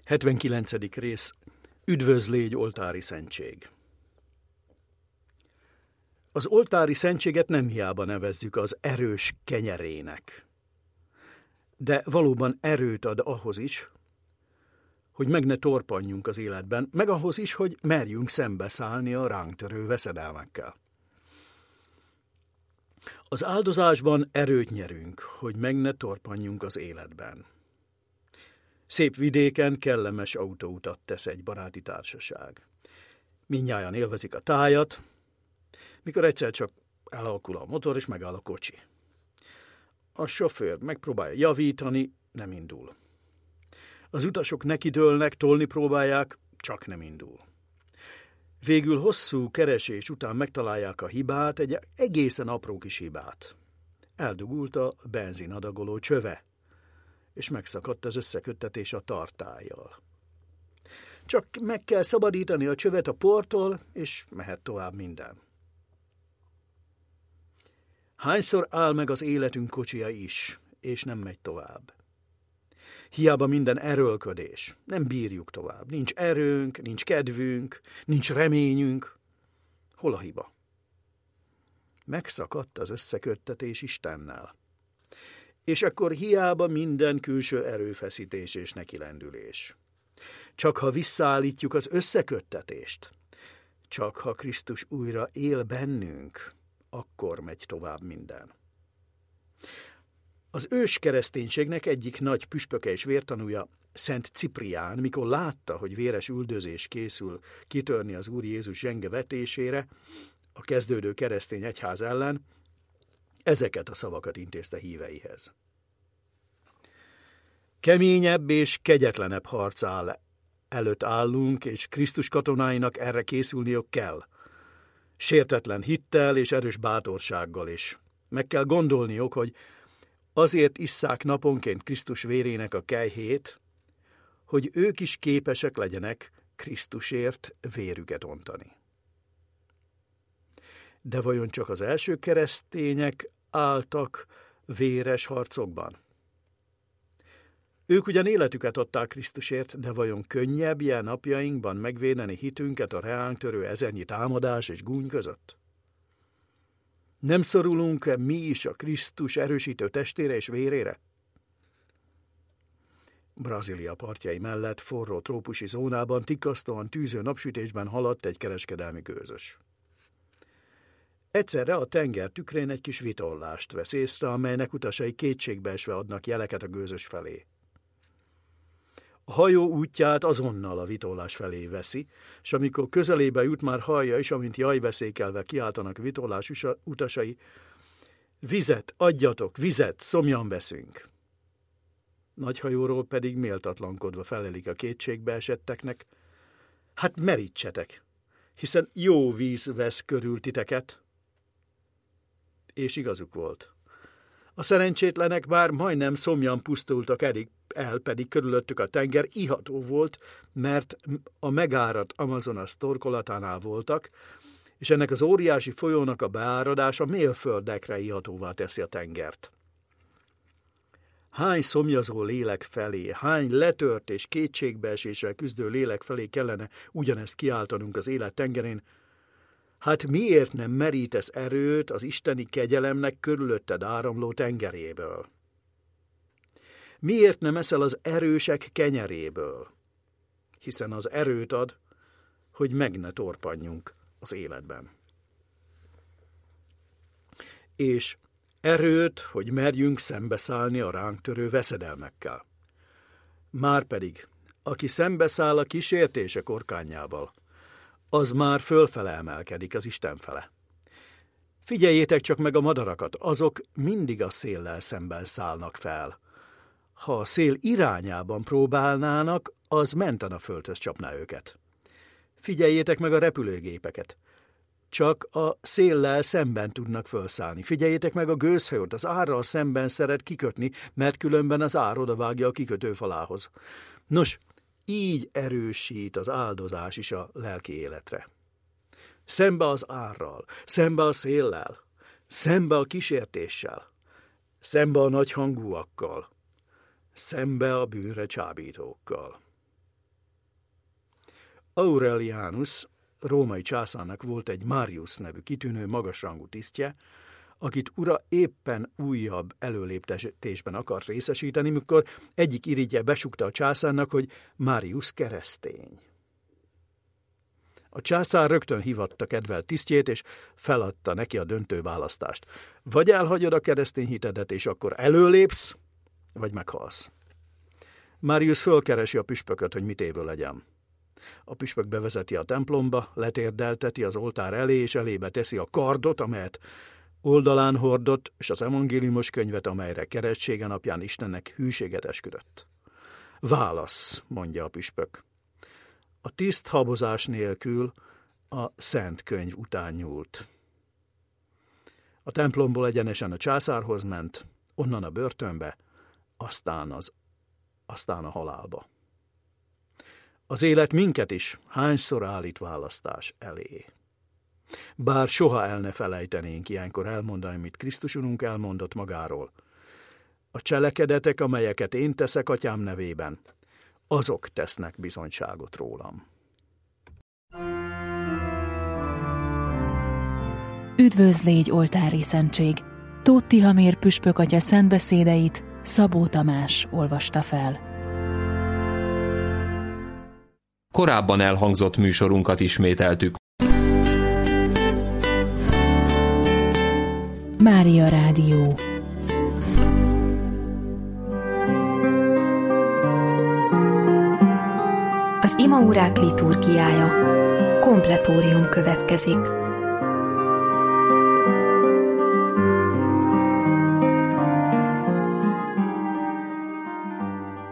79. rész. Üdvöz légy oltári szentség. Az oltári szentséget nem hiába nevezzük az erős kenyerének. De valóban erőt ad ahhoz is, hogy meg ne torpanjunk az életben, meg ahhoz is, hogy merjünk szembeszállni a ránk törő veszedelmekkel. Az áldozásban erőt nyerünk, hogy meg ne torpanjunk az életben. Szép vidéken kellemes autóutat tesz egy baráti társaság. Mindnyájan élvezik a tájat, mikor egyszer csak elalkul a motor és megáll a kocsi. A sofőr megpróbálja javítani, nem indul. Az utasok nekidőlnek, tolni próbálják, csak nem indul. Végül hosszú keresés után megtalálják a hibát, egy egészen apró kis hibát. Eldugult a benzinadagoló csöve, és megszakadt az összeköttetés a tartállyal. Csak meg kell szabadítani a csövet a portól, és mehet tovább minden. Hányszor áll meg az életünk kocsija is, és nem megy tovább? Hiába minden erőlködés, nem bírjuk tovább. Nincs erőnk, nincs kedvünk, nincs reményünk. Hol a hiba? Megszakadt az összeköttetés Istennel. És akkor hiába minden külső erőfeszítés és nekilendülés. Csak ha visszaállítjuk az összeköttetést, csak ha Krisztus újra él bennünk, akkor megy tovább minden. Az ős kereszténységnek egyik nagy püspöke és vértanúja, Szent Ciprián, mikor látta, hogy véres üldözés készül kitörni az Úr Jézus zsenge vetésére a kezdődő keresztény egyház ellen, ezeket a szavakat intézte híveihez. Keményebb és kegyetlenebb harc előtt állunk, és Krisztus katonáinak erre készülniük kell. Sértetlen hittel és erős bátorsággal is. Meg kell gondolniuk, hogy azért isszák naponként Krisztus vérének a kelyhét, hogy ők is képesek legyenek Krisztusért vérüket ontani. De vajon csak az első keresztények álltak véres harcokban? Ők ugyan életüket adták Krisztusért, de vajon könnyebb ilyen napjainkban megvédeni hitünket a reánk törő ezernyi támadás és gúny között? Nem szorulunk-e mi is a Krisztus erősítő testére és vérére? Brazília partjai mellett forró trópusi zónában tikasztóan tűző napsütésben haladt egy kereskedelmi gőzös. Egyszerre a tenger tükrén egy kis vitollást vesz észre, amelynek utasai kétségbeesve adnak jeleket a gőzös felé. A hajó útját azonnal a vitollás felé veszi, és amikor közelébe jut, már hallja is, amint jajveszékelve kiáltanak vitollás utasai: vizet, adjatok, vizet, szomjan veszünk. Nagyhajóról pedig méltatlankodva felelik a kétségbe esetteknek: hát merítsetek, hiszen jó víz vesz körül titeket. És igazuk volt. A szerencsétlenek már majdnem szomjan pusztultak el, pedig körülöttük a tenger iható volt, mert a megáradt Amazonas torkolatánál voltak, és ennek az óriási folyónak a beáradása mélföldekre ihatóvá teszi a tengert. Hány szomjazó lélek felé, hány letört és kétségbeeséssel küzdő lélek felé kellene ugyanezt kiáltanunk az élet tengerén? Hát miért nem merítesz erőt az isteni kegyelemnek körülötted áramló tengeréből? Miért nem eszel az erősek kenyeréből? Hiszen az erőt ad, hogy meg ne torpanjunk az életben. És erőt, hogy merjünk szembeszállni a ránk törő veszedelmekkel. Márpedig, aki szembeszáll a kísértések orkányával, az már fölfele emelkedik az Isten fele. Figyeljétek csak meg a madarakat, azok mindig a széllel szemben szállnak fel. Ha a szél irányában próbálnának, az menten a földhöz csapná őket. Figyeljétek meg a repülőgépeket. Csak a széllel szemben tudnak fölszállni. Figyeljétek meg a gőzhajót, az árral szemben szeret kikötni, mert különben az ár odavágja a kikötőfalához. Nos, így erősít az áldozás is a lelki életre. Szembe az árral, szembe a széllel, szembe a kísértéssel, szembe a nagy hangúakkal, szembe a bűnre csábítókkal. Aurelianus római császárnak volt egy Marius nevű kitűnő magasrangú tisztje, akit ura éppen újabb előléptetésben akart részesíteni, mikor egyik irigyje besúgta a császárnak, hogy Marius keresztény. A császár rögtön hívatta kedvelt tisztjét, és feladta neki a döntő választást. Vagy elhagyod a keresztény hitedet, és akkor előlépsz, vagy meghalsz. Marius fölkeresi a püspököt, hogy mit évő legyen. A püspök bevezeti a templomba, letérdelteti az oltár elé, és elébe teszi a kardot, amelyet oldalán hordott, és az evangéliumos könyvet, amelyre keresztsége napján Istennek hűséget esküdött. Válasz, mondja a püspök. A tiszt habozás nélkül a szent könyv után nyúlt. A templomból egyenesen a császárhoz ment, onnan a börtönbe, aztán a halálba. Az élet minket is hányszor állít választás elé. Bár soha el ne felejtenénk ilyenkor elmondani, amit Krisztus Urunk elmondott magáról. A cselekedetek, amelyeket én teszek Atyám nevében, azok tesznek bizonyságot rólam. Üdvözl, légy oltári szentség! Tóth Tihamér püspök atya szentbeszédeit Szabó Tamás olvasta fel. Korábban elhangzott műsorunkat ismételtük. Mária Rádió. Az imaórák liturgiája. Kompletórium következik.